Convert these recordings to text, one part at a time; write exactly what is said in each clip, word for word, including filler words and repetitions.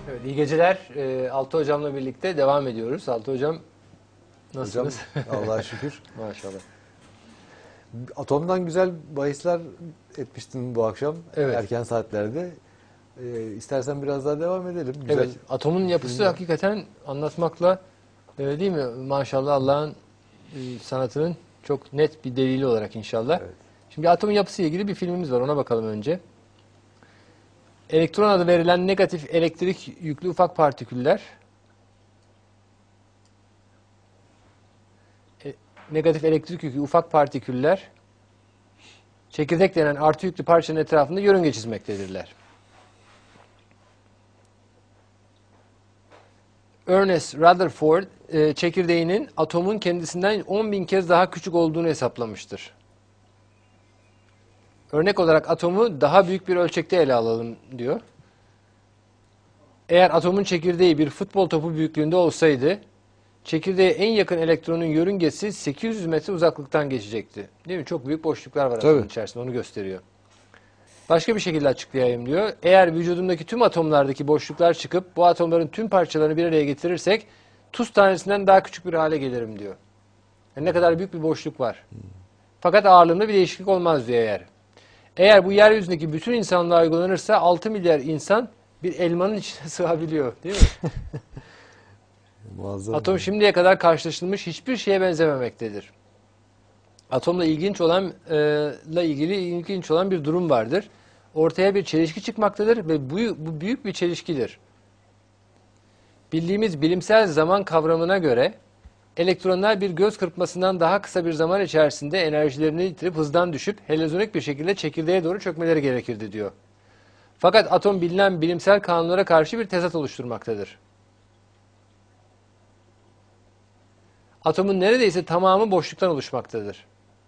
Evet, iyi geceler. Ee, Altı Hocam'la birlikte devam ediyoruz. Altı Hocam nasılsınız? Hocam Allah'a şükür. Maşallah. Atomdan güzel bahisler etmiştin bu akşam Evet. erken saatlerde. Ee, istersen biraz daha devam edelim. Güzel. Evet, atomun yapısı filmler. hakikaten anlatmakla e, değil mi? Maşallah Allah'ın e, sanatının çok net bir delili olarak inşallah. Evet. Şimdi atomun yapısıyla ilgili bir filmimiz var. Ona bakalım önce. Elektron adı verilen negatif elektrik yüklü ufak partiküller e, negatif elektrik yüklü ufak partiküller çekirdek denen artı yüklü parçanın etrafında yörünge çizmektedirler. Ernest Rutherford e, çekirdeğinin atomun kendisinden on bin kez daha küçük olduğunu hesaplamıştır. Örnek olarak atomu daha büyük bir ölçekte ele alalım diyor. Eğer atomun çekirdeği bir futbol topu büyüklüğünde olsaydı, çekirdeğe en yakın elektronun yörüngesi sekiz yüz metre uzaklıktan geçecekti. Değil mi? Çok büyük boşluklar var atomun Tabii. içerisinde, onu gösteriyor. Başka bir şekilde açıklayayım diyor. Eğer vücudumdaki tüm atomlardaki boşluklar çıkıp bu atomların tüm parçalarını bir araya getirirsek tuz tanesinden daha küçük bir hale gelirim diyor. Yani ne kadar büyük bir boşluk var. Fakat ağırlığında bir değişiklik olmaz diyor eğer. Eğer bu yeryüzündeki bütün insanlığa uygulanırsa altı milyar insan bir elmanın içine sığabiliyor, değil mi? Muazzam. Atom şimdiye kadar karşılaşılmış hiçbir şeye benzememektedir. Atomla ilginç olan e, ile ilgili ilginç olan bir durum vardır. Ortaya bir çelişki çıkmaktadır ve bu, bu büyük bir çelişkidir. Bildiğimiz bilimsel zaman kavramına göre elektronlar bir göz kırpmasından daha kısa bir zaman içerisinde enerjilerini yitirip hızdan düşüp heliozonik bir şekilde çekirdeğe doğru çökmeleri gerekirdi diyor. Fakat atom bilinen bilimsel kanunlara karşı bir tezat oluşturmaktadır. Atomun neredeyse tamamı boşluktan oluşmaktadır.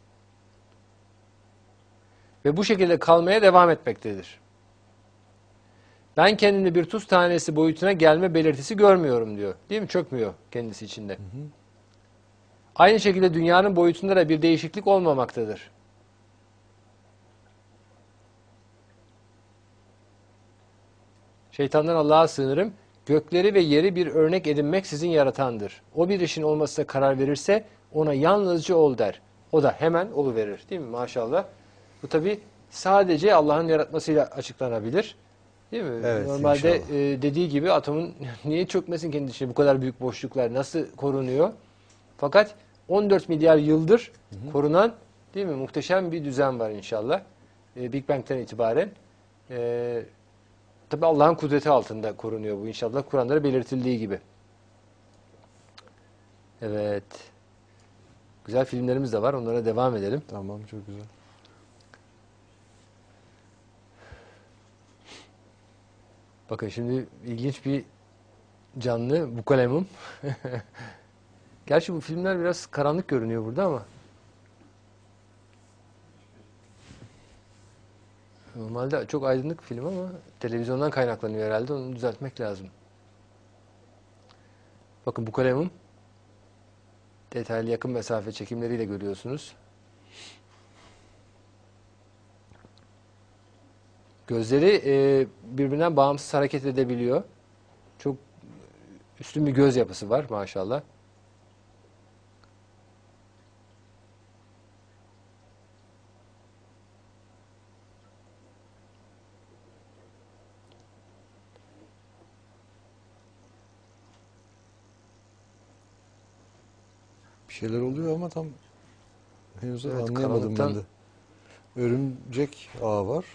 Ve bu şekilde kalmaya devam etmektedir. Ben kendimde bir tuz tanesi boyutuna gelme belirtisi görmüyorum diyor. Değil mi? Çökmüyor kendisi içinde. Hı hı. Aynı şekilde dünyanın boyutunda da bir değişiklik olmamaktadır. Şeytandan Allah'a sığınırım. Gökleri ve yeri bir örnek edinmek sizin yaratandır. O bir işin olmasına karar verirse ona yalnızca ol der. O da hemen oluverir. Değil mi? Maşallah. Bu tabi sadece Allah'ın yaratmasıyla açıklanabilir. Değil mi? Evet, Normalde e, dediği gibi atomun niye çökmesin kendi içinde bu kadar büyük boşluklar nasıl korunuyor? Fakat on dört milyar yıldır hı hı. korunan değil mi? Muhteşem bir düzen var inşallah. E, Big Bang'ten itibaren. E, tabi Allah'ın kudreti altında korunuyor bu inşallah. Kur'an'da belirtildiği gibi. Evet. Güzel filmlerimiz de var. Onlara devam edelim. Tamam, çok güzel. Bakın şimdi ilginç bir canlı bukalemum. Gerçi bu filmler biraz karanlık görünüyor burada ama. Normalde çok aydınlık bir film ama televizyondan kaynaklanıyor herhalde. Onu düzeltmek lazım. Bakın bukalemum. Detaylı yakın mesafe çekimleriyle görüyorsunuz. Gözleri e, birbirinden bağımsız hareket edebiliyor. Çok üstün bir göz yapısı var maşallah. Bir şeyler oluyor ama tam henüz Evet, anlayamadım karanlıktan... ben de. Örümcek ağı var.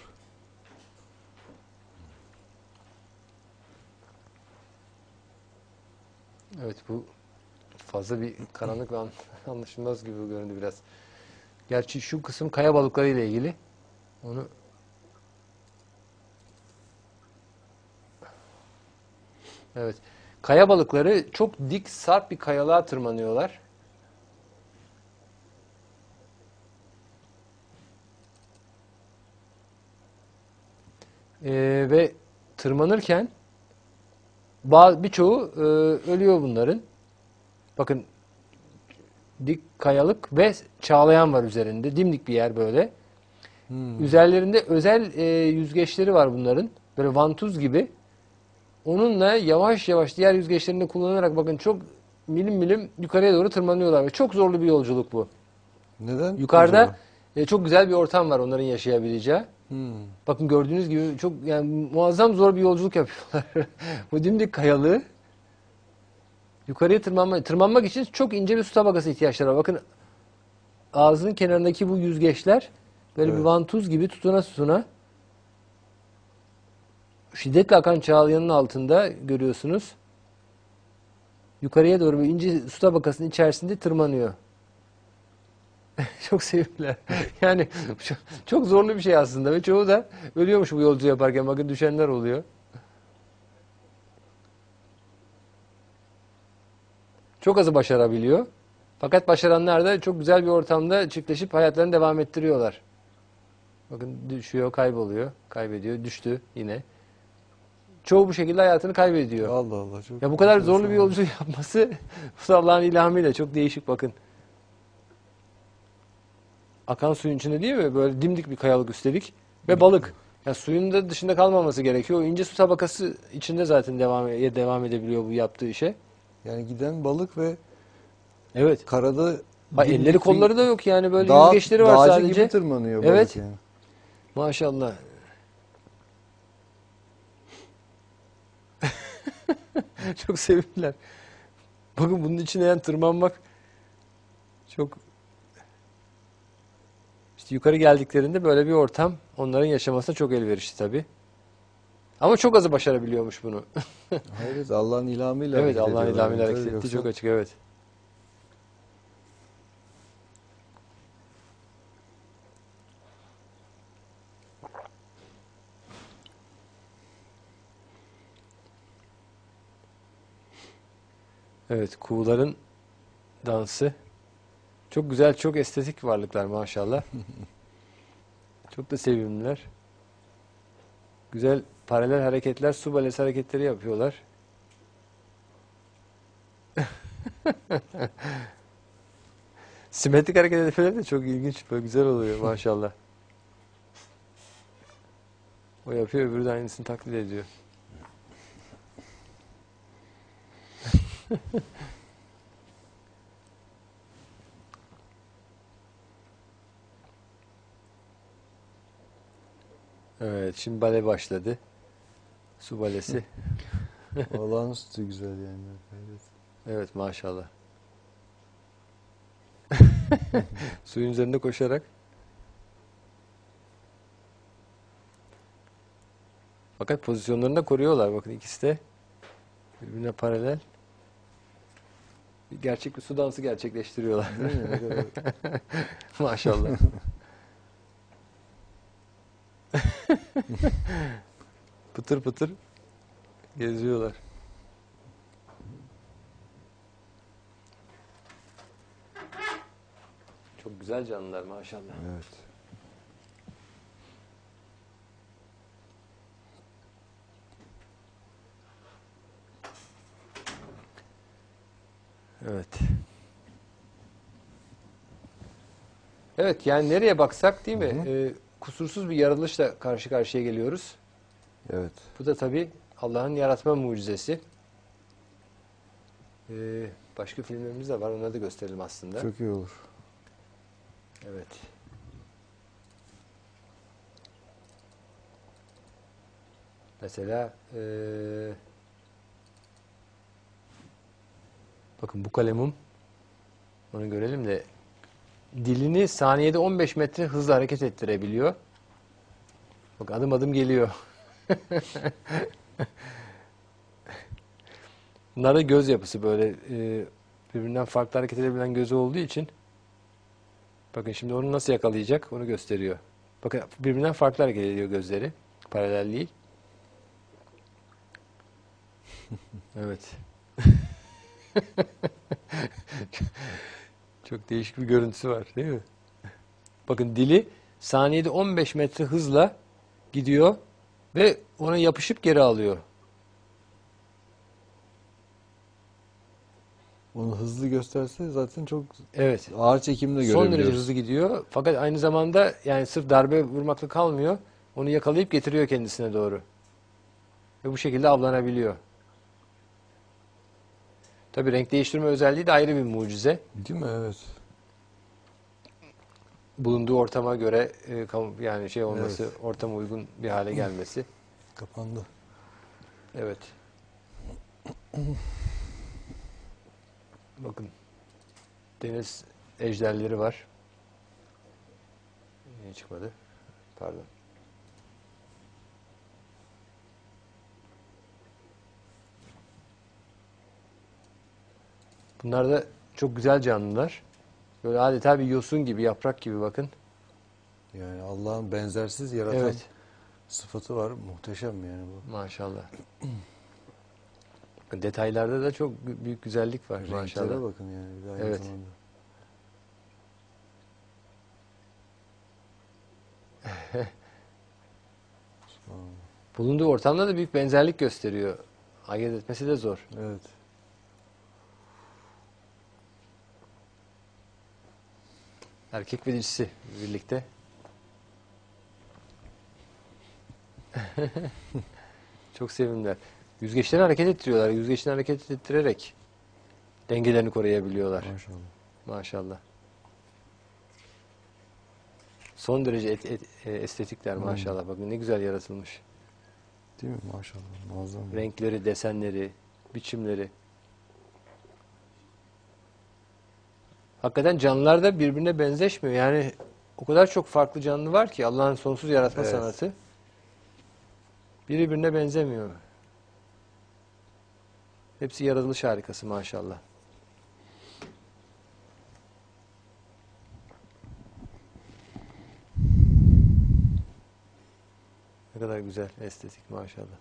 Evet, bu fazla bir karanlık ve anlaşılmaz gibi göründü biraz. Gerçi şu kısım kaya balıkları ile ilgili. Onu Evet. Kaya balıkları çok dik, sarp bir kayalığa tırmanıyorlar. Ee, ve tırmanırken birçoğu e, ölüyor bunların. Bakın dik kayalık ve çağlayan var üzerinde. Dimdik bir yer böyle. Hmm. Üzerlerinde özel e, yüzgeçleri var bunların. Böyle vantuz gibi. onunla yavaş yavaş diğer yüzgeçlerini kullanarak bakın çok milim milim yukarıya doğru tırmanıyorlar. Ve çok zorlu bir yolculuk bu. Neden? Yukarıda acaba? e, çok güzel bir ortam var onların yaşayabileceği. Hmm. Bakın gördüğünüz gibi çok yani muazzam zor bir yolculuk yapıyorlar. Bu dimdik kayalığı yukarıya tırmanma, tırmanmak için çok ince bir su tabakası ihtiyaçları var. Bakın ağzının kenarındaki bu yüzgeçler böyle bir Evet. vantuz gibi tutuna tutuna şiddetle akan çağlayanın altında görüyorsunuz. Yukarıya doğru bir ince su tabakasının içerisinde tırmanıyor. Çok sevimliler. Yani çok, çok zorlu bir şey aslında ve çoğu da ölüyormuş bu yolcu yaparken. Bakın düşenler oluyor. Çok azı başarabiliyor. Fakat başaranlar da çok güzel bir ortamda çiftleşip hayatlarını devam ettiriyorlar. Bakın düşüyor, kayboluyor, kaybediyor, düştü yine. Çoğu bu şekilde hayatını kaybediyor. Allah Allah. Çok Ya bu kadar zorlu bir enteresan. yolculuk yapması bu Allah'ın ilhamıyla çok değişik bakın. Akan suyun içinde değil mi? Böyle dimdik bir kayalık üstelik. Ve balık. Ya suyun da dışında kalmaması gerekiyor. O ince su tabakası içinde zaten devam, devam edebiliyor bu yaptığı işe. Yani giden balık ve Evet. karada Bak, dimdik elleri bir kolları da yok yani böyle dağ- yüzgeçleri var dağcı sadece. gibi tırmanıyor balık Evet. yani. Maşallah. Çok sevimliler. Bakın bunun içine yani tırmanmak çok işte yukarı geldiklerinde böyle bir ortam onların yaşamasına çok elverişli tabii. Ama çok azı başarabiliyormuş bunu. Hayır, Allah'ın ilhamıyla Evet, hareket Allah'ın ediyorlar ilhamıyla yani. hareket Tabii, ettiği yoksa çok açık, evet. Evet, kuğuların dansı. Çok güzel, çok estetik varlıklar maşallah. Çok da sevimliler. Güzel paralel hareketler, su balesi hareketleri yapıyorlar. Simetrik hareket etmeleri de çok ilginç, böyle güzel oluyor maşallah. O yapıyor, öbürü de aynısını taklit ediyor. Evet, şimdi bale başladı. Su balesi. olağanüstü güzel yani. Evet. Evet, maşallah. Suyun üzerinde koşarak. Fakat pozisyonlarını da koruyorlar. Bakın ikisi de birbirine paralel. Bir gerçek bir su dansı gerçekleştiriyorlar. Değil mi? Ne kadar- Maşallah. Pıtır pıtır geziyorlar. Çok güzel canlılar maşallah. Evet. Evet. Evet, yani nereye baksak değil mi? Hı hı. Ee, kusursuz bir yaratılışla karşı karşıya geliyoruz. Evet. Bu da tabii Allah'ın yaratma mucizesi. Ee, başka filmlerimiz de var. Onları da gösterelim aslında. Çok iyi olur. Evet. Mesela ee, bakın bu kalemum, onu görelim de, dilini saniyede on beş metre hızla hareket ettirebiliyor. Bak adım adım geliyor. Bunlar da göz yapısı böyle e, birbirinden farklı hareket edebilen gözü olduğu için. Bakın şimdi onu nasıl yakalayacak onu gösteriyor. Bakın birbirinden farklı hareket ediyor gözleri. Paralel değil. Evet. Çok değişik bir görüntüsü var değil mi? Bakın dili saniyede on beş metre hızla gidiyor ve ona yapışıp geri alıyor. Onu hızlı gösterse zaten çok Evet. ağır çekimle Son derece görebiliyoruz. hızlı gidiyor. Fakat aynı zamanda yani sırf darbe vurmakla kalmıyor. Onu yakalayıp getiriyor kendisine doğru. Ve bu şekilde avlanabiliyor. Tabii renk değiştirme özelliği de ayrı bir mucize. Değil mi? Evet. Bulunduğu ortama göre e, kam- yani şey olması, Evet. ortama uygun bir hale gelmesi. Kapandı. Evet. Bakın. Deniz ejderleri var. Niye çıkmadı? Pardon. Bunlar da çok güzel canlılar. Böyle adeta bir yosun gibi, yaprak gibi bakın. Yani Allah'ın benzersiz yaratan Evet. sıfatı var. Muhteşem yani bu. Maşallah. Detaylarda da çok büyük güzellik var Renklere maşallah. bakın yani. Bir de aynı Evet. zamanda. Bulunduğu ortamda da büyük benzerlik gösteriyor. Ayırt etmesi de zor. Evet. Erkek ve dişisi birlikte. Çok sevimliler. Yüzgeçlerini hareket ettiriyorlar. Yüzgeçlerini hareket ettirerek dengelerini koruyabiliyorlar. Maşallah. Maşallah. Son derece et- et- e, estetikler maşallah. Bakın ne güzel yaratılmış. Değil mi? Maşallah. Muazzam. Renkleri, desenleri, biçimleri. Hakikaten canlılar da birbirine benzeşmiyor. Yani o kadar çok farklı canlı var ki Allah'ın sonsuz yaratma Evet. sanatı. Biri birbirine benzemiyor. Hepsi yaratılış harikası maşallah. Ne kadar güzel, estetik maşallah.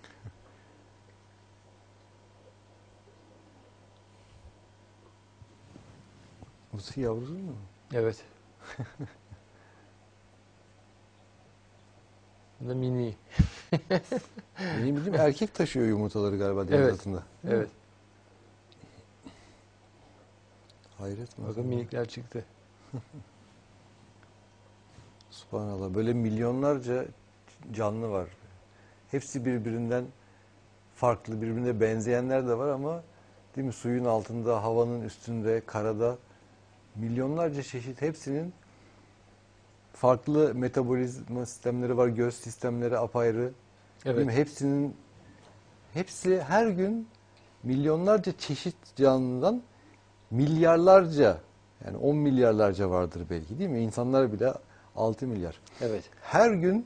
Bu yavrusu mu? Evet. Bu da mini. Benim bildiğim erkek taşıyor yumurtaları galiba deniz Evet. altında. Evet. Hayret mi? Bakın minikler çıktı. Subhanallah. Böyle milyonlarca canlı var. Hepsi birbirinden farklı, birbirine benzeyenler de var ama değil mi? Suyun altında, havanın üstünde, karada milyonlarca çeşit, hepsinin farklı metabolizma sistemleri var, göz sistemleri apayrı. Değil Evet. mi? Hepsinin hepsi her gün milyonlarca çeşit canlıdan milyarlarca, yani on milyarlarca vardır belki, değil mi? İnsanlar bile altı milyar. Evet. Her gün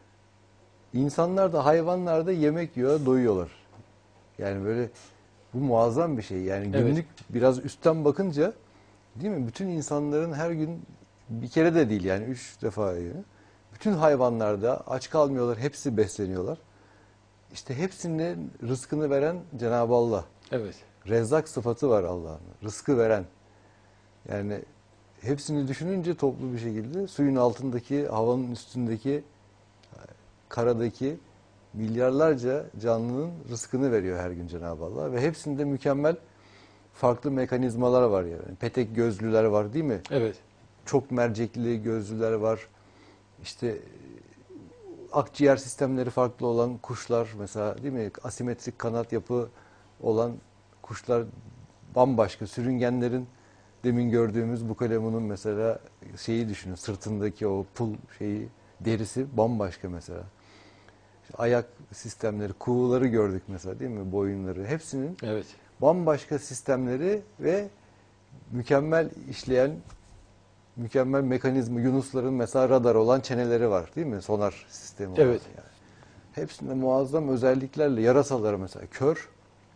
insanlar da hayvanlar da yemek yiyor, doyuyorlar. Yani böyle bu muazzam bir şey. Yani Evet. günlük biraz üstten bakınca, değil mi? Bütün insanların her gün bir kere de değil yani üç defa yiyor. Bütün hayvanlar da aç kalmıyorlar, hepsi besleniyorlar. İşte hepsinin rızkını veren Cenab-ı Allah. Evet. Rezzak sıfatı var Allah'ın. Rızkı veren. Yani hepsini düşününce toplu bir şekilde suyun altındaki, havanın üstündeki, karadaki milyarlarca canlının rızkını veriyor her gün Cenab-ı Allah. Ve hepsinde mükemmel farklı mekanizmalar var yani. Petek gözlüler var, değil mi? Evet. Çok mercekli gözlüler var. İşte akciğer sistemleri farklı olan kuşlar mesela, değil mi? Asimetrik kanat yapı olan kuşlar bambaşka. Sürüngenlerin demin gördüğümüz bu kalemunun mesela şeyi düşünün. Sırtındaki o pul şeyi, derisi bambaşka mesela. İşte ayak sistemleri, kuğuları gördük mesela, değil mi? Boyunları. Hepsinin Evet. bambaşka sistemleri ve mükemmel işleyen, mükemmel mekanizma. Yunusların mesela radar olan çeneleri var, değil mi? Sonar sistemi olan Evet. yani. Hepsinde muazzam özelliklerle, yarasaları mesela kör,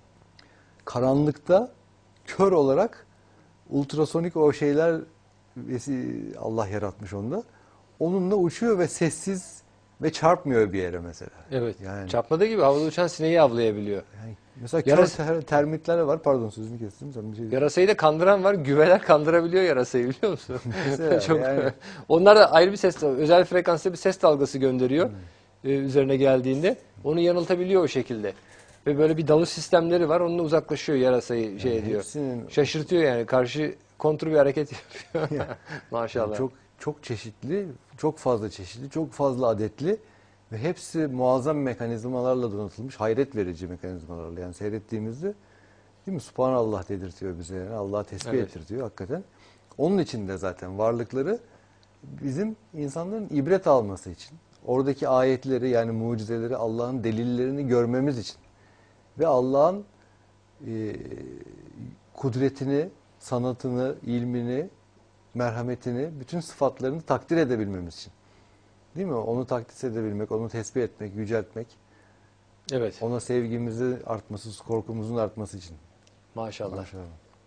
karanlıkta kör olarak ultrasonik o şeyler Allah yaratmış onda. Onunla uçuyor ve sessiz ve çarpmıyor bir yere mesela. Evet. Yani, Çarpmadığı gibi havada uçan sineği avlayabiliyor. yani mesela Yaras- kör ter- termitler var. Pardon sözünü kestim. Sen bir şey Yarasayı da kandıran var. Güveler kandırabiliyor yarasayı, biliyor musun? Mesela Çok. yani. Onlar da ayrı bir ses, özel frekansta bir ses dalgası gönderiyor. Hmm. e, üzerine geldiğinde. Onu yanıltabiliyor o şekilde. Ve böyle bir dalış sistemleri var. Onunla uzaklaşıyor yarasayı, şey Yani ediyor. hepsinin Şaşırtıyor yani. Karşı kontur bir hareket yapıyor. Maşallah. çok çok çeşitli, çok fazla çeşitli, çok fazla adetli Ve hepsi muazzam mekanizmalarla donatılmış, hayret verici mekanizmalarla. Yani seyrettiğimizde, değil mi? Subhanallah dedirtiyor bize. Yani Allah'a tesbih Evet. ettirtiyor hakikaten. Onun için de zaten varlıkları bizim insanların ibret alması için. Oradaki ayetleri, yani mucizeleri, Allah'ın delillerini görmemiz için. Ve Allah'ın e, kudretini, sanatını, ilmini, merhametini, bütün sıfatlarını takdir edebilmemiz için. Değil mi? Onu takdis edebilmek, onu tesbih etmek, yüceltmek. Evet. Ona sevgimizin artması, korkumuzun artması için. Maşallah. Maşallah.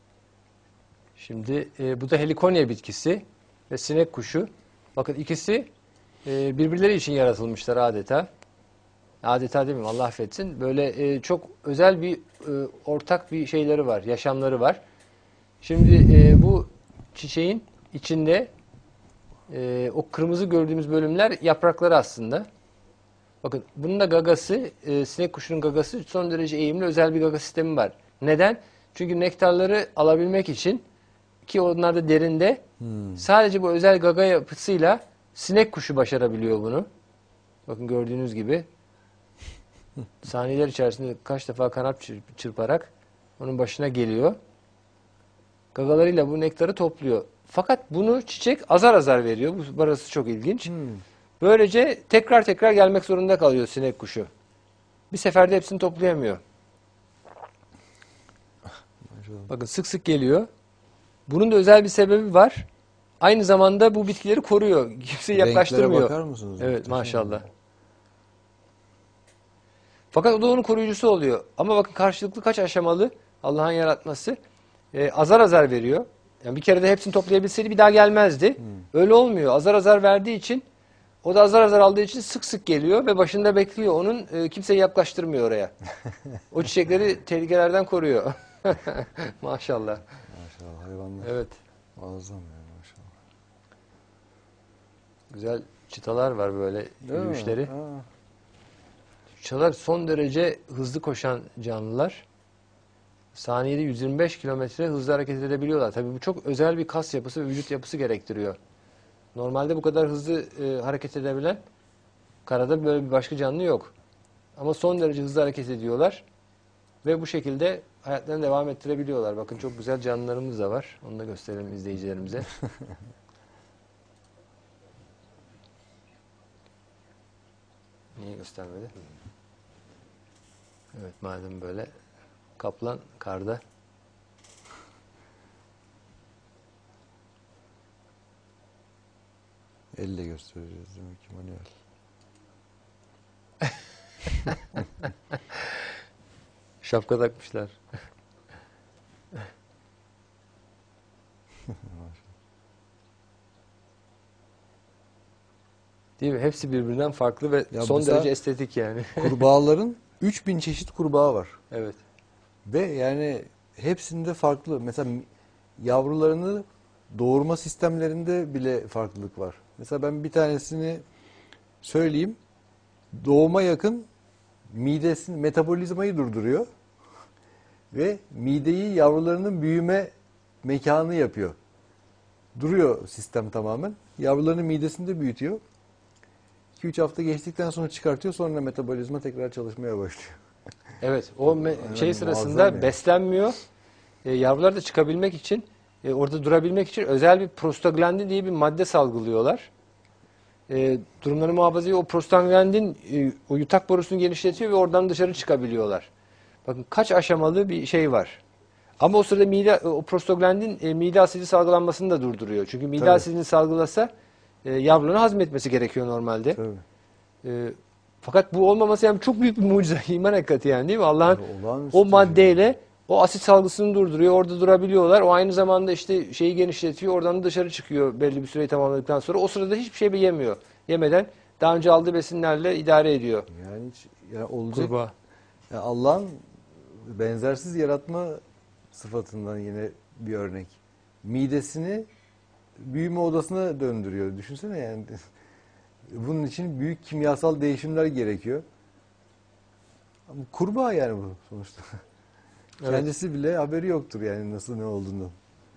Şimdi e, bu da helikonya bitkisi ve sinek kuşu. Bakın ikisi e, birbirleri için yaratılmışlar adeta. Adeta demeyeyim, Allah affetsin. Böyle e, çok özel bir e, ortak bir şeyleri var, yaşamları var. Şimdi e, bu çiçeğin içinde e, o kırmızı gördüğümüz bölümler yaprakları aslında. Bakın bunun da gagası, e, sinek kuşunun gagası son derece eğimli, özel bir gaga sistemi var. Neden? Çünkü nektarları alabilmek için, ki onlar da derinde, Hmm. sadece bu özel gaga yapısıyla sinek kuşu başarabiliyor bunu. Bakın gördüğünüz gibi saniyeler içerisinde kaç defa kanat çırp- çırparak onun başına geliyor. Gagalarıyla bu nektarı topluyor. Fakat bunu çiçek azar azar veriyor. Bu burası çok ilginç. Hmm. Böylece tekrar tekrar gelmek zorunda kalıyor sinek kuşu. Bir seferde hepsini toplayamıyor. Maşallah. Bakın sık sık geliyor. Bunun da özel bir sebebi var. Aynı zamanda bu bitkileri koruyor. Kimseyi Renklere yaklaştırmıyor. bakar mısınız? Evet, Muhteşem. maşallah. Fakat o da onun koruyucusu oluyor. Ama bakın karşılıklı kaç aşamalı Allah'ın yaratması. Ee, azar azar veriyor. Yani bir kere de hepsini toplayabilseydi bir daha gelmezdi. Öyle olmuyor. Azar azar verdiği için, o da azar azar aldığı için sık sık geliyor ve başında bekliyor. Onun e, kimseyi yaklaştırmıyor oraya. O çiçekleri tehlikelerden koruyor. Maşallah. Maşallah hayvanlar. Evet. Muazzam yani maşallah. Güzel çıtalar var böyle Değil mi? yürüyüşleri. Ha. Çıtalar son derece hızlı koşan canlılar. Saniyede yüz yirmi beş kilometre hızlı hareket edebiliyorlar. Tabii bu çok özel bir kas yapısı ve vücut yapısı gerektiriyor. Normalde bu kadar hızlı e, hareket edebilen karada böyle bir başka canlı yok. Ama son derece hızlı hareket ediyorlar. Ve bu şekilde hayatlarını devam ettirebiliyorlar. Bakın çok güzel canlılarımız da var. Onu da gösterelim izleyicilerimize. Niye göstermedi? Evet, madem böyle. Kaplan karda. Elle göstereceğiz demek ki manuel. Şapka takmışlar. Değil mi? Hepsi birbirinden farklı ve Ya son mesela derece estetik yani. Kurbağaların üç bin çeşit kurbağa var. Evet. Ve yani hepsinde farklı. Mesela yavrularını doğurma sistemlerinde bile farklılık var. Mesela ben bir tanesini söyleyeyim. Doğuma yakın midesini, metabolizmayı durduruyor. Ve mideyi yavrularının büyüme mekanı yapıyor. Duruyor sistem tamamen. Yavrularını midesinde büyütüyor. iki üç hafta geçtikten sonra çıkartıyor. Sonra metabolizma tekrar çalışmaya başlıyor. Evet. O me- Yani şey muazzam sırasında yani. beslenmiyor. E, yavrular da çıkabilmek için, e, orada durabilmek için özel bir prostaglandin diye bir madde salgılıyorlar. E, durumlarını muhafaza ediyor. O prostaglandin e, o yutak borusunu genişletiyor ve oradan dışarı çıkabiliyorlar. Bakın kaç aşamalı bir şey var. Ama o sırada mide, o prostaglandin e, mide asidi salgılanmasını da durduruyor. Çünkü mide Tabii. asidini salgılasa e, yavrunun hazmetmesi gerekiyor normalde. Tabii. E, fakat bu olmaması yani çok büyük bir mucize, iman hakikati yani, değil mi? Allah'ın Olağanüstü o maddeyle o asit salgısını durduruyor, orada durabiliyorlar. O aynı zamanda işte şeyi genişletiyor, oradan da dışarı çıkıyor belli bir süreyi tamamladıktan sonra. O sırada hiçbir şey yemiyor. Yemeden daha önce aldığı besinlerle idare ediyor. Yani hiç yani olacak. Kurbağa. Yani Allah'ın benzersiz yaratma sıfatından yine bir örnek. Midesini büyüme odasına döndürüyor. Düşünsene yani. Bunun için büyük kimyasal değişimler gerekiyor. Ama kurbağa yani bu sonuçta. Evet. Kendisi bile haberi yoktur yani nasıl ne olduğunu.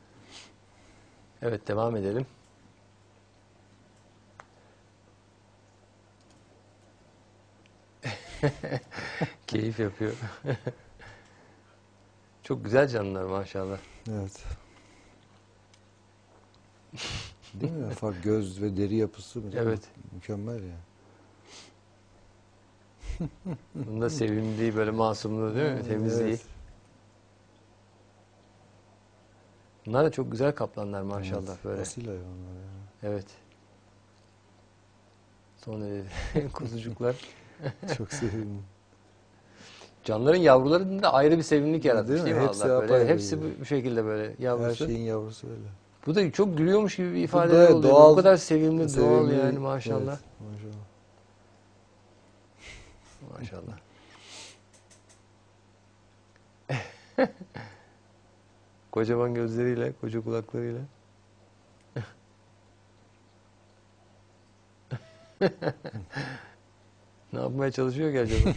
Evet, devam edelim. Keyif yapıyor. Çok güzel canlılar maşallah. Evet. Değil mi? Fark göz ve deri yapısı mesela Evet. mükemmel yani. Bunun da sevimliliği, böyle masumluğu değil mi? Temizliği. Evet. Bunlar da çok güzel kaplanlar maşallah Evet, böyle. asil hayvanlar yani. Evet. Son derece kuzucuklar. Çok sevimli. Canlıların yavrularında da ayrı bir sevimlilik yaratmış Değil mi? değil mi Hepsi Allah böyle? apayrı Hepsi bu, gibi. bu şekilde böyle Her yavrusu. şeyin yavrusu öyle. Bu da çok gülüyormuş gibi bir Bu ifadeler da oluyor. doğal, Bu kadar sevimli, doğal sevimli, yani maşallah. Evet, maşallah. Maşallah. Kocaman gözleriyle, koca kulaklarıyla. Ne yapmaya çalışıyor ki acaba?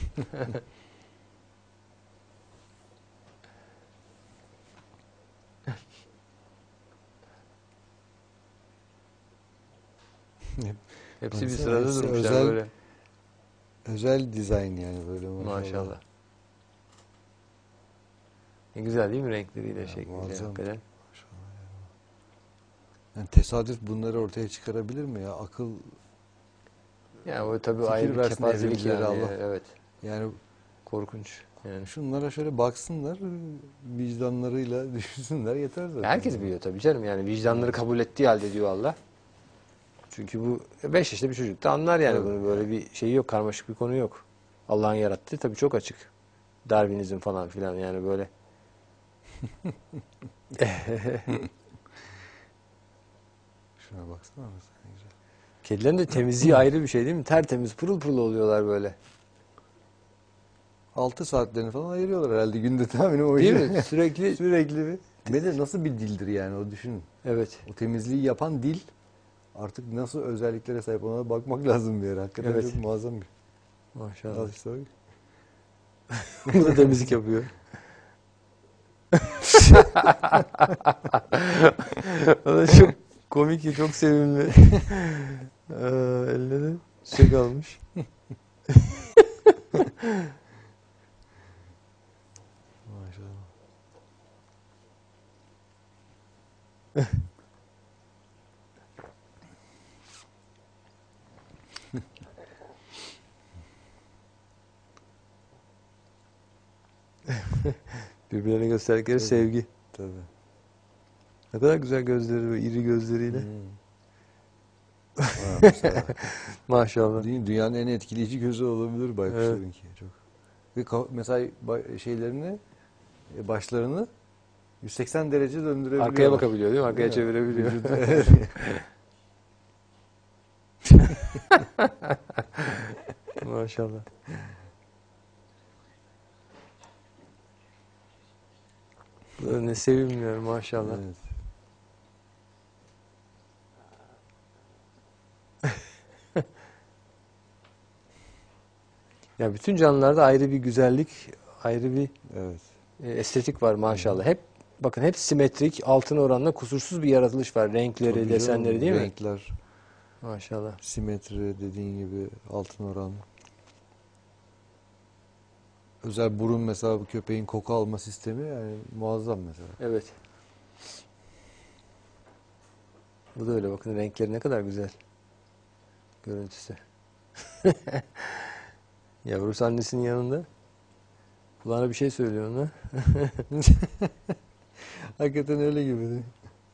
Hepsi bir Baksana, sırada hepsi durmuşlar özel- böyle. Özel dizayn yani böyle maşallah. Maşallah. Ne güzel değil mi renkleriyle, Ya, şekliyle muazzam. hakikaten. Yani tesadüf bunları ortaya çıkarabilir mi ya? Akıl Yani o tabii Fikir ayrı bir versin kepazelik evrimcilere yani. Allah. Evet. yani Korkunç. Yani. şunlara şöyle baksınlar, vicdanlarıyla düşünsünler yeter zaten. Herkes biliyor tabii canım, yani vicdanları kabul ettiği halde diyor Allah. Çünkü bu beş yaşında bir çocuk da anlar yani, Tabii. bunu böyle bir şey yok, karmaşık bir konu yok. Allah'ın yarattığı tabii çok açık. Darwinizm falan filan yani böyle. Şuna baksana mesela ne güzel. Kedilerin de temizliği ayrı bir şey değil mi? Tertemiz, pırıl pırıl oluyorlar böyle. altı saatlerini falan ayırıyorlar herhalde günde tahminim o Değil işe. mi? Sürekli. Sürekli bir. Ve de nasıl bir dildir yani o düşünün. Evet. O temizliği yapan dil artık nasıl özelliklere sahip, ona bakmak lazım bir yere. Hakikaten Evet. çok muazzam bir. Maşallah. Al işte bak. Bu da temizlik yapıyor. O da çok komik, çok sevimli. Ee, eline de çiçek almış. Maşallah. Birbirlerine gösterdikleri Tabii. sevgi. Tabii. Ne kadar güzel gözleri, ve iri gözleriyle. Hmm. Ha, mesela, Maşallah. değil mi? Dünyanın en etkileyici gözü olabilir baykuşlarınki. Çok. Ve ka- mesela ba- şeylerini, e, başlarını yüz seksen derece döndürebiliyorlar. Arkaya bakabiliyor değil mi? Arkaya Değil mi? çevirebiliyor. Vücudu- evet. Maşallah. Bu da ne sevimliler maşallah. Evet. Ya bütün canlılarda ayrı bir güzellik, ayrı bir Evet. e, estetik var maşallah. Hep bakın, hep simetrik, altın oranla kusursuz bir yaratılış var. Renkleri, Tabii desenleri canım, değil mi? renkler, Maşallah. simetri dediğin gibi altın oran. Özel burun mesela, bu köpeğin koku alma sistemi yani muazzam mesela. Evet. Bu da öyle, bakın renkleri ne kadar güzel. Görüntüsü. Yavrusu annesinin yanında. Kulağına bir şey söylüyor ona. Hakikaten öyle gibi değil mi?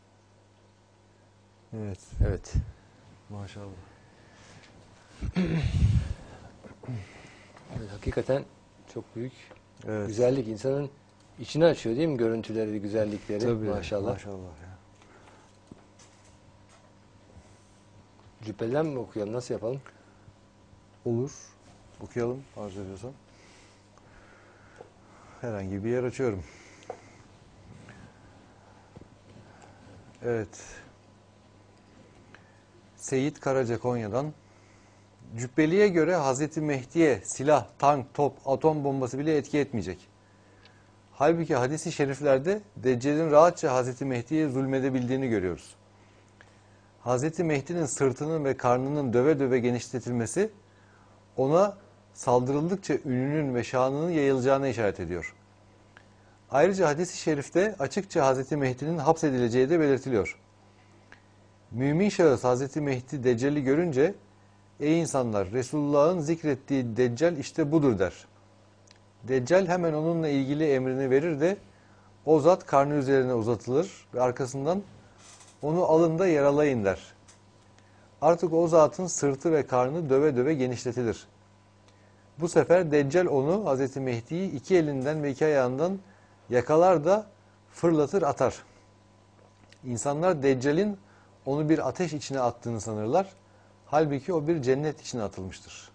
Evet. Evet. Maşallah. Evet, hakikaten çok büyük Evet. güzellik. İnsanın içini açıyor değil mi? Görüntüleri, güzellikleri. Tabii. Maşallah. Maşallah ya. Cübbeden mi okuyalım? Nasıl yapalım? Olur. Okuyalım arzu ediyorsan. Herhangi bir yer açıyorum. Evet. Seyit Karaca Konya'dan. Cübbeli'ye göre Hazreti Mehdi'ye silah, tank, top, atom bombası bile etki etmeyecek. Halbuki hadis-i şeriflerde Deccal'in rahatça Hazreti Mehdi'ye zulmedebildiğini görüyoruz. Hazreti Mehdi'nin sırtının ve karnının döve döve genişletilmesi ona saldırıldıkça ününün ve şanının yayılacağına işaret ediyor. Ayrıca hadis-i şerifte açıkça Hazreti Mehdi'nin hapsedileceği de belirtiliyor. Mümin şahıs Hazreti Mehdi Deccal'i görünce, ey insanlar, Resulullah'ın zikrettiği Deccal işte budur der. Deccal hemen onunla ilgili emrini verir de o zat karnı üzerine uzatılır ve arkasından onu alın da yaralayın der. Artık o zatın sırtı ve karnı döve döve genişletilir. Bu sefer Deccal onu, Hazreti Mehdi'yi iki elinden ve iki ayağından yakalar da fırlatır atar. İnsanlar Deccal'in onu bir ateş içine attığını sanırlar. Halbuki o bir cennet içine atılmıştır.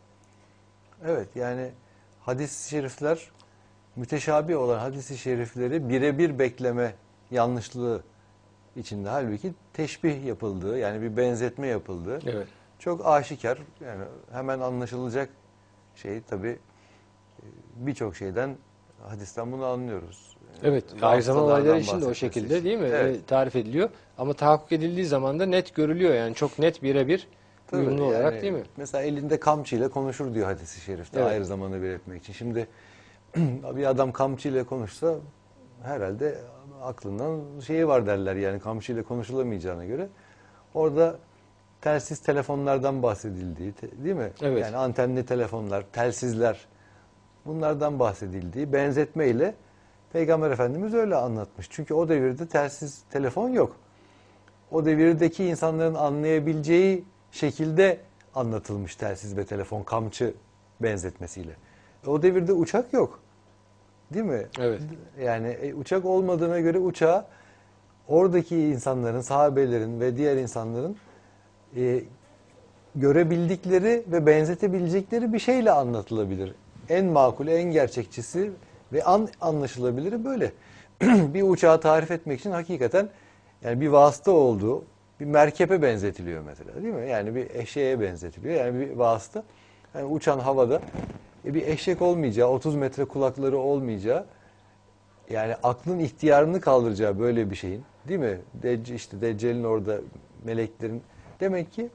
Evet, yani hadis-i şerifler, müteşabih olan hadis-i şerifleri birebir bekleme yanlışlığı içinde. Halbuki teşbih yapıldığı, yani bir benzetme yapıldığı Evet. çok aşikar. Yani hemen anlaşılacak şey tabii, birçok şeyden, hadisten bunu anlıyoruz. Evet, Ve aynı zaman hastalardan olaylar için de o bahsetmesi şekilde için. değil mi? Evet. E, tarif ediliyor. Ama tahakkuk edildiği zaman da net görülüyor. Yani çok net birebir Tabii, uyumlu yani olarak değil mi? Mesela elinde kamçıyla konuşur diyor hadis-i şerifte, Evet. ayrı zamanı belirtmek için. Şimdi bir adam kamçıyla konuşsa herhalde aklından şeyi var derler, yani kamçıyla konuşulamayacağına göre. Orada telsiz telefonlardan bahsedildiği, te- değil mi? Evet. Yani antenli telefonlar, telsizler, bunlardan bahsedildiği benzetmeyle Peygamber Efendimiz öyle anlatmış. Çünkü o devirde telsiz telefon yok. O devirdeki insanların anlayabileceği şekilde anlatılmış telsiz ve telefon, kamçı benzetmesiyle. O devirde uçak yok. Değil mi? Evet. Yani e, uçak olmadığına göre uçağı oradaki insanların, sahabelerin ve diğer insanların e, görebildikleri ve benzetebilecekleri bir şeyle anlatılabilir. En makul, en gerçekçisi ve an anlaşılabiliri böyle. Bir uçağı tarif etmek için hakikaten yani bir vasıta olduğu, bir merkebe benzetiliyor mesela, değil mi? Yani bir eşeğe benzetiliyor. Yani bir vasıta. Yani uçan havada e, bir eşek olmayacağı, otuz metre kulakları olmayacağı, yani aklın ihtiyarını kaldıracağı böyle bir şeyin, değil mi? Decc işte Deccal'in orada, meleklerin, demek ki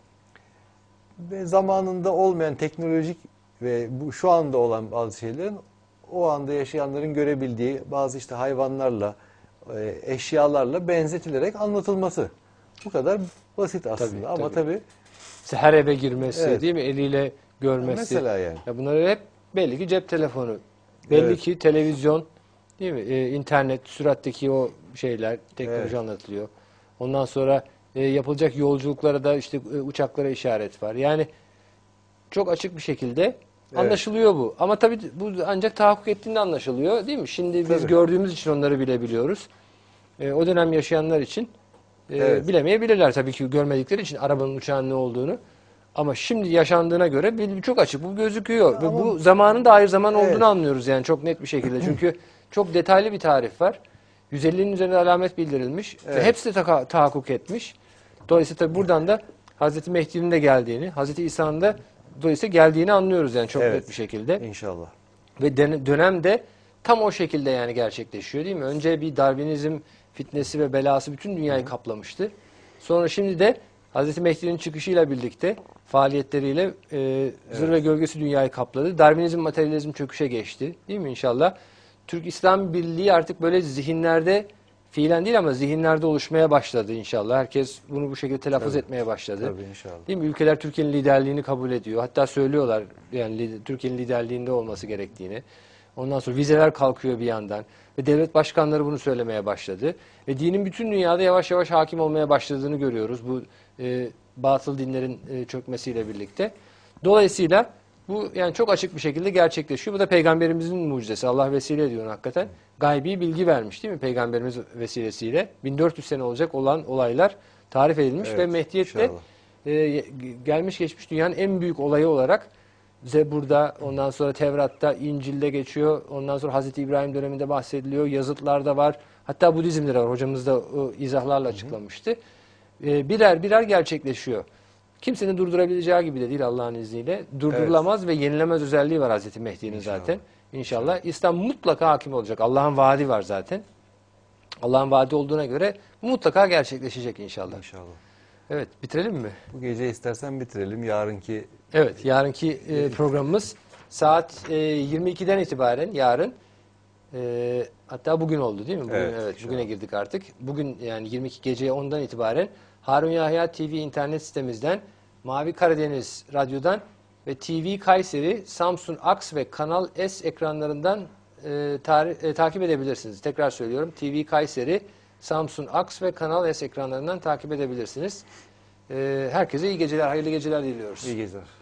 ve zamanında olmayan teknolojik ve bu şu anda olan bazı şeylerin o anda yaşayanların görebildiği bazı işte hayvanlarla, e, eşyalarla benzetilerek anlatılması. Bu kadar basit aslında, Tabii, ama tabii. tabii İşte her eve girmesi, Evet. değil mi? Eliyle görmesi. mesela yani. Ya bunlar hep belli ki cep telefonu. Belli Evet. ki televizyon, değil mi? Ee, internet, süratteki o şeyler, teknoloji Evet. anlatılıyor. Ondan sonra e, yapılacak yolculuklara da işte e, uçaklara işaret var. Yani çok açık bir şekilde anlaşılıyor bu. Ama tabii bu ancak tahakkuk ettiğinde anlaşılıyor, değil mi? Şimdi biz Tabii. gördüğümüz için onları bilebiliyoruz. E, o dönem yaşayanlar için e, Evet. bilemeyebilirler tabii ki, görmedikleri için arabanın, uçağın ne olduğunu. Ama şimdi yaşandığına göre bil- çok açık, bu gözüküyor. Ve Ama- bu zamanın da ayrı zaman Evet. olduğunu anlıyoruz yani çok net bir şekilde. Çünkü çok detaylı bir tarif var. yüz ellinin üzerinde alamet bildirilmiş ve Evet. hepsi de taka- tahakkuk etmiş. Dolayısıyla tabii buradan da Hazreti Mehdi'nin de geldiğini, Hazreti İsa'nın da dolayısıyla geldiğini anlıyoruz yani çok Evet. net bir şekilde. İnşallah. Ve den- dönem de tam o şekilde yani gerçekleşiyor, değil mi? Önce bir Darwinizm fitnesi ve belası bütün dünyayı kaplamıştı. Sonra şimdi de Hazreti Mehdi'nin çıkışıyla birlikte faaliyetleriyle e, zır ve gölgesi dünyayı kapladı. Darwinizm, materyalizm çöküşe geçti, değil mi inşallah? Türk İslam Birliği artık böyle zihinlerde, fiilen değil ama zihinlerde oluşmaya başladı inşallah. Herkes bunu bu şekilde telaffuz Tabii. etmeye başladı. Tabii, inşallah. Değil mi? Ülkeler Türkiye'nin liderliğini kabul ediyor. Hatta söylüyorlar yani lider- Türkiye'nin liderliğinde olması gerektiğini. Ondan sonra vizeler kalkıyor bir yandan. Ve devlet başkanları bunu söylemeye başladı. Ve dinin bütün dünyada yavaş yavaş hakim olmaya başladığını görüyoruz. Bu e, batıl dinlerin e, çökmesiyle birlikte. Dolayısıyla bu yani çok açık bir şekilde gerçekleşiyor. Bu da Peygamberimizin mucizesi. Allah vesile ediyor hakikaten. Gaybi bilgi vermiş, değil mi? Peygamberimiz vesilesiyle. bin dört yüz sene olacak olan olaylar tarif edilmiş Evet, ve Mehdiyet'te inşallah. e, gelmiş geçmiş dünyanın en büyük olayı olarak Zebur'da, ondan sonra Tevrat'ta, İncil'de geçiyor. Ondan sonra Hazreti İbrahim döneminde bahsediliyor. Yazıtlarda var. Hatta Budizm'de de var. Hocamız da o izahlarla açıklamıştı. E, birer birer gerçekleşiyor. Kimsenin durdurabileceği gibi de değil Allah'ın izniyle. Durdurulamaz ve yenilemez özelliği var Hazreti Mehdi'nin İnşallah. zaten. İnşallah. İslam mutlaka hakim olacak. Allah'ın vaadi var zaten. Allah'ın vaadi olduğuna göre bu mutlaka gerçekleşecek inşallah. İnşallah. Evet, bitirelim mi? Bu gece istersen bitirelim. Yarınki Evet, yarınki e, programımız saat e, yirmi ikiden itibaren yarın, e, hatta bugün oldu değil mi? Bugün, Evet, evet, şu bugüne an. girdik artık. Bugün yani yirmi iki gece ondan itibaren Harun Yahya T V internet sitemizden, Mavi Karadeniz Radyo'dan ve T V Kayseri, Samsun Aks ve Kanal S ekranlarından e, tarih- e, takip edebilirsiniz. Tekrar söylüyorum, T V Kayseri, Samsun Aks ve Kanal S ekranlarından takip edebilirsiniz. E, herkese iyi geceler, hayırlı geceler diliyoruz. İyi geceler.